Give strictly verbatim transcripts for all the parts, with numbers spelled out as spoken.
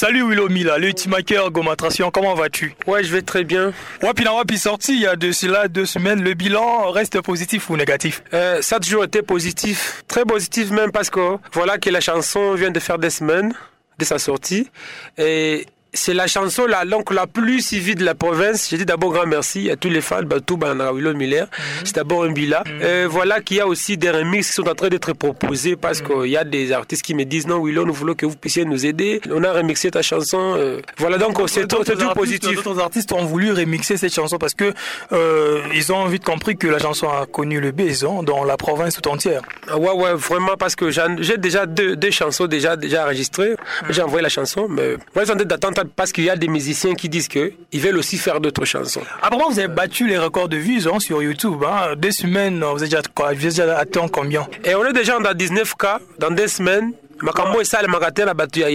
Salut Willow Mila, le Timaker Gomatration, comment vas-tu? Ouais, je vais très bien. Wapi na Wapi sorti il y a de cela deux semaines, le bilan reste positif ou négatif? euh, Ça a toujours été positif, très positif même parce que voilà que la chanson vient de faire des semaines de sa sortie et c'est la chanson la, donc, la plus suivie de la province. Je dis d'abord grand merci à tous les fans, Batou, Banana, Willow Miller. Mm-hmm. C'est d'abord un bilan. Mm-hmm. Euh, voilà qu'il y a aussi des remixes qui sont en train d'être proposés parce mm-hmm. qu'il y a des artistes qui me disent non, Willow, nous voulons que vous puissiez nous aider. On a remixé ta chanson. Euh, voilà, donc c'est tout positif. D'autres artistes ont voulu remixer cette chanson parce que euh, ils ont vite compris que la chanson a connu le buzz hein, dans la province tout entière. Ah ouais, ouais, vraiment parce que j'ai déjà deux, deux chansons déjà, déjà enregistrées. Mm-hmm. J'ai envoyé la chanson, mais moi, j'en ai d'attente parce qu'il y a des musiciens qui disent qu'ils veulent aussi faire d'autres chansons. Apparemment, vous avez battu les records de vues hein, sur YouTube. Hein. Deux semaines, vous avez déjà, vous avez déjà atteint combien? Et on est déjà dans dix-neuf K dans deux semaines. Makambo et ça, le magasin a battu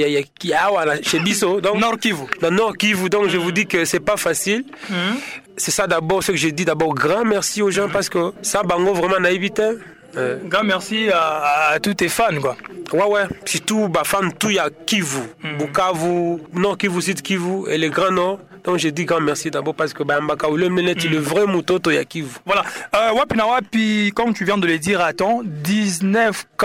chez Bisso. Nord Kivu. Dans Nord Kivu. Donc, mm-hmm. je vous dis que c'est pas facile. Mm-hmm. C'est ça d'abord, ce que j'ai dit. D'abord, grand merci aux gens mm-hmm. parce que ça, Bango, vraiment naïvité. Euh. Grand merci à, à tous tes fans quoi. Ouais ouais, surtout bah fans tout il y a Kivu, mm. Bukavu, Nord Kivu, Sud Kivu et les grands Nord. Donc j'ai dit grand merci d'abord parce que bah Mbaka le menet le vrai moutoto ya Kivu. Voilà. Euh, wapi na Wapi, comme tu viens de le dire, attends, dix-neuf K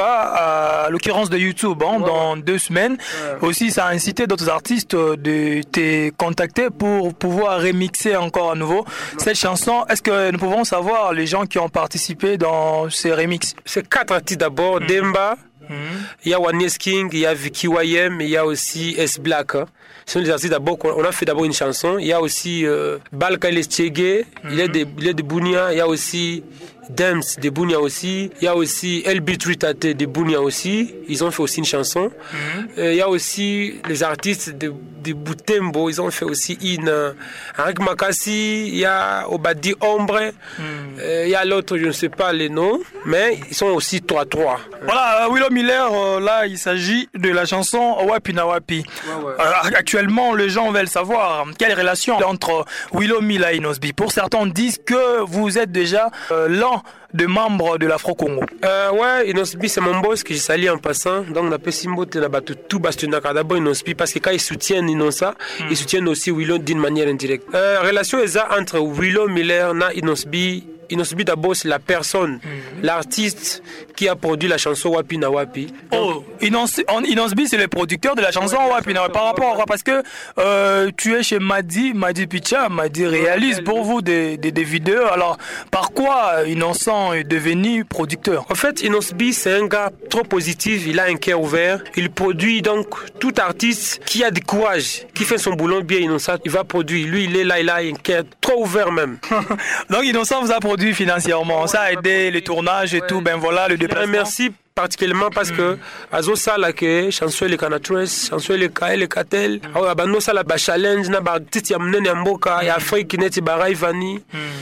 à l'occurrence de YouTube hein, ouais, dans ouais. deux semaines. Ouais. Aussi ça a incité d'autres artistes de te contacter pour pouvoir remixer encore à nouveau ouais. cette chanson. Est-ce que nous pouvons savoir les gens qui ont participé dans ces remixes? C'est quatre artistes d'abord, mm-hmm. Demba, mm-hmm. il y a Wanyes King, il y a Vicky Y M, il y a aussi S Black. Hein. Ce sont des artistes d'abord, on a fait d'abord une chanson. Il y a aussi euh, Balka Lestchege, mm-hmm. il y a de, il y a de Bounia, il y a aussi Dems de Bounia aussi, il y a aussi El Bitritate de Bounia aussi, ils ont fait aussi une chanson. Mm-hmm. euh, il y a aussi les artistes de, de Butembo, ils ont fait aussi une. Euh, Henrik Makassi, il y a Obadi Ombre, mm-hmm. euh, il y a l'autre, je ne sais pas les noms, mais ils sont aussi trois trois. Voilà, Willow Miller, euh, là il s'agit de la chanson Wapi na Wapi. Ouais, ouais. Euh, actuellement, les gens veulent savoir quelle relation entre Willow Miller et Inosbi. Pour certains disent que vous êtes déjà euh, l'un de membres de l'Afro-Congo. Euh, ouais, Inosbi c'est mon boss que j'ai sali en passant. Donc on appelle Simbo Tenabatu tout Bastunaka d'abord Inosbi parce que quand ils soutiennent Inosa, mm. ils soutiennent aussi Willow d'une manière indirecte. Euh, relation exacte entre Willow Miller et Inosbi. Inosbi d'abord c'est la personne, mm-hmm. l'artiste qui a produit la chanson Wapi na Wapi. Oh, Inosbi c'est le producteur de la chanson Wapi na Wapi. Par rapport à parce que euh, tu es chez Madi, Madi Picha, Madi réalise pour vous des, des, des vidéos. Alors par quoi Innocent est devenu producteur? En fait, Inosbi c'est un gars trop positif, il a un cœur ouvert. Il produit donc tout artiste qui a du courage, qui fait son boulot bien Innocent, il va produire. Lui il est là, il a un cœur trop ouvert même. Donc Innocent vous a produit financièrement, ça a aidé le tournage et ouais. tout, ben voilà le déplacement. Merci particulièrement parce mm. que azo sala que chanson le canatress, chanson le ka le katel, au abano sala ba challenge na ba titi ya mnene mboka ya Afrique neti barai vani.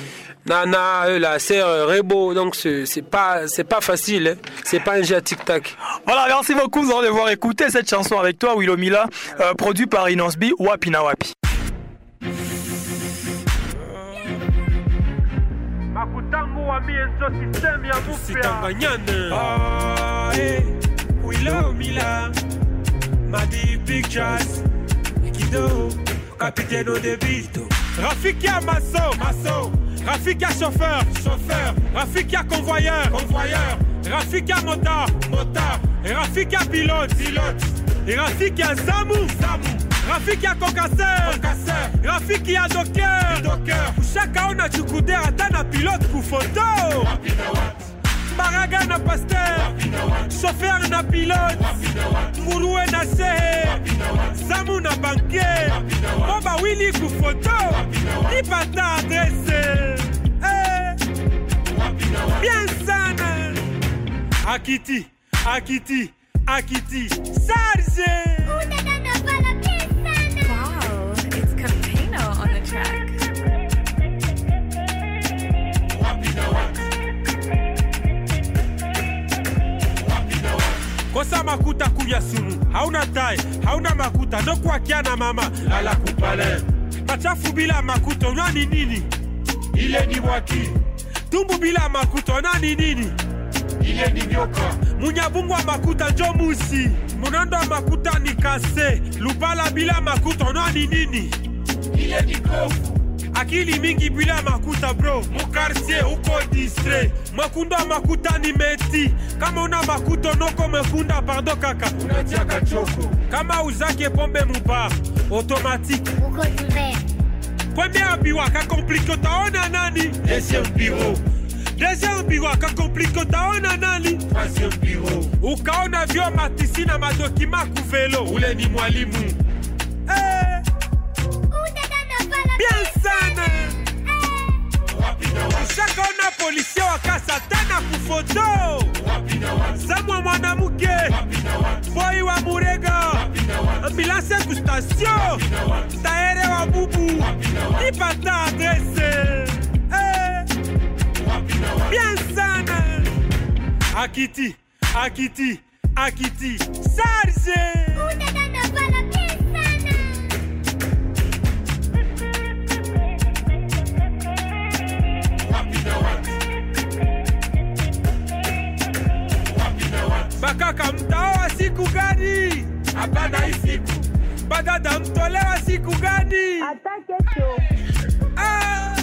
Na na la sœur Rebo, donc c'est c'est pas c'est pas facile, hein. C'est pas un jeu à tic-tac. Voilà, merci beaucoup de devoir écouter cette chanson avec toi Willow Mila, euh, produit par Inosbi, Wapi na Wapi. Makutangu wa mienzo system ya mupia. Ah, eh, Willow Mila, Madi Pictures, Kido, Capitaine de Vito. Rafikia Masso, Masso, Rafikia chauffeur, chauffeur, Rafikia convoyeur, convoyeur, Rafikia motard, motard, et Rafikia pilote, pilote, et Rafikia Zamu, Zamu. Rafikia concasseur, concasseur, Rafikia docker, docker. Chaka ona chukude ata na pilote ku photo. Maraga na pasteur, chauffeur na pilote, Mouroué na sehe, Zamu na banquier, Boba Willy ku photo, ni pata adresse. Eh, bien sana. Akiti, Akiti, Akiti, Sarge. Kosa makuta kuya sumu, hauna tai, hauna makuta, no kwa kiana mama, lala kupale. Machafu bila makuta, unani nini? Ile ni waki. Tumbu bila makuta, unani nini? Ile ni nyoka. Munyabungwa makuta, njo musi. Munando makuta ni kase. Lupala bila makuta no ni nini. Ile ni kofu. Akili mingi bila makuta bro. Mu quartier uko distrait. Makunda makuta ni meti. Kama una makuta noko mekunda pardon kaka. Unatia kachoko. Kama uzake pombe mubar automatique. Uko duvet. Premier biwa ka complique taona nani. Deuxième bureau. Deuxième biwa ka complique taona nani. Troisième bureau. Ukaona vyo matisi na madokima kuvelo. Ule ni mwalimu. Eh. Bien sana. Shaka ona policier wakasa tena kufoto. Samwa mwanamuke. Boy wa murega. Ambulance ku station. Taere wa bubu. Ipata adresse. Eh. Bien sana. Akiti, Akiti, Akiti. Sarge. Bakaka mtaoa siku gani? Hapana hii siku. Badada mtolewa siku gani? Hata kesho. Ah!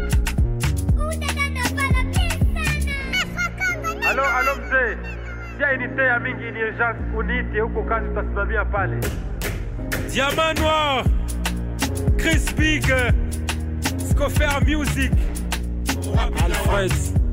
Alo, alo mzee. Sia inite ya mingi ni urgence unite huko kazi tutasimamia pale. Diamant Noir. Chris Big. Scofer Music. Alfred.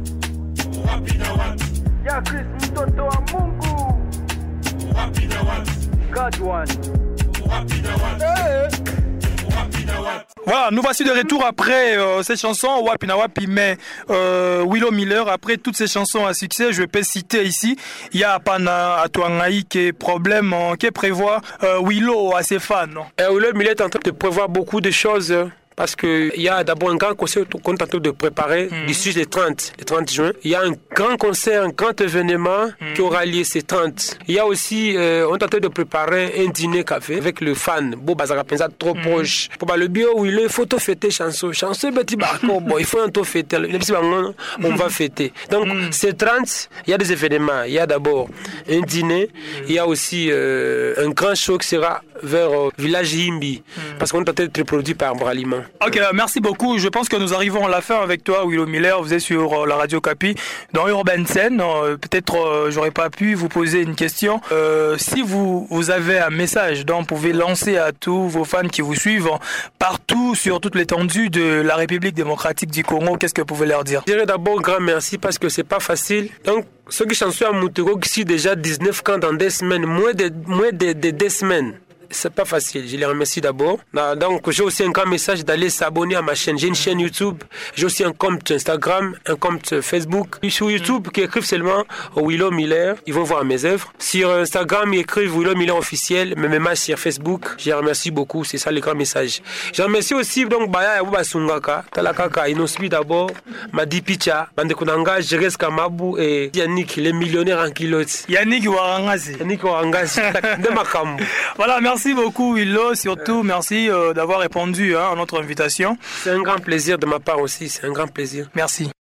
Ya Chris mtoto wa Mungu. Wapi na wapi? God one. Wapi na wapi? Wapi na wapi? Voilà, nous voici de retour après euh, ces chansons Wapi na Wapi, mais euh, Willow Miller, après toutes ces chansons à succès, je peux citer ici, il y a Pana Atuangaï qui est problème, euh, qui prévoit euh, Willow à ses fans. Non? Euh, Willow Miller est en train de prévoir beaucoup de choses. Parce qu'il y a d'abord un grand concert qu'on est en train de préparer mmh. d'ici le trente, le trente juin. Il y a un grand concert, un grand événement mmh. qui aura lieu ce trente. Il y a aussi, euh, on est en train de préparer un dîner café avec le fan. Bon, bah, ça va penser trop mmh. proche. Pour bah, le bio où il est, il faut tout fêter, chanson. Chanson, petit barco, bon, il faut un tout fêter. On va fêter. Donc, mmh. ce trente, il y a des événements. Il y a d'abord un dîner. Mmh. Il y a aussi euh, un grand show qui sera vers euh, Village Yimbi. Mmh. Parce qu'on est en train de produit par Braliment. Ok, merci beaucoup. Je pense que nous arrivons à la fin avec toi, Willow Miller. Vous êtes sur euh, la radio Capi dans Urban Scene. Euh, peut-être euh, j'aurais pas pu vous poser une question. Euh, si vous vous avez un message, donc vous pouvez lancer à tous vos fans qui vous suivent partout sur toute l'étendue de la République démocratique du Congo. Qu'est-ce que vous pouvez leur dire? Je dirais d'abord grand merci parce que c'est pas facile. Donc ceux qui chantent à Moutego qui sont déjà dix-neuf ans dans deux semaines, moins de moins de, de deux semaines. C'est pas facile, je les remercie d'abord. Donc j'ai aussi un grand message d'aller s'abonner à ma chaîne. J'ai une chaîne YouTube, j'ai aussi un compte Instagram, un compte Facebook. Sur YouTube, qui écrivent seulement Willow Miller, ils vont voir mes œuvres. Sur Instagram, ils écrivent Willow Miller officiel, mais même sur Facebook, je les remercie beaucoup, c'est ça le grand message. Je remercie aussi donc Baya Yabuba Sungaka, Talakaka, Inosbi d'abord, Madi Picha, Bandekunanga, Jerez Kamabu et Yannick, les millionnaires en kilotes. Yannick Warangazi. Yannick Warangazi, de Makambu. Voilà, merci. Merci beaucoup Willow, surtout merci euh, d'avoir répondu hein, à notre invitation. C'est un grand plaisir de ma part aussi, c'est un grand plaisir. Merci.